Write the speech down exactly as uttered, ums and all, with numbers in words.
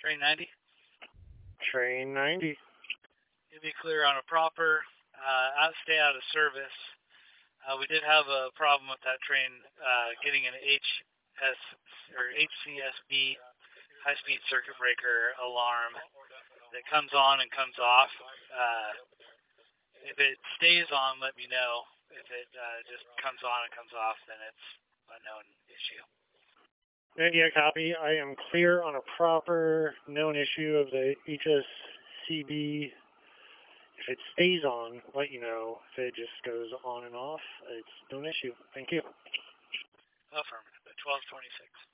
Train ninety? Train ninety. You'll be clear on a proper uh, out, stay out of service. Uh, we did have a problem with that train uh, getting an H S or H C S B high-speed circuit breaker alarm that comes on and comes off. Uh, if it stays on, let me know. If it uh, just comes on and comes off, then it's a known issue. Yeah, copy. I am clear on a proper known issue of the H S C B. If it stays on, let you know. If it just goes on and off, it's no issue. Thank you. Affirmative. twelve twenty-six.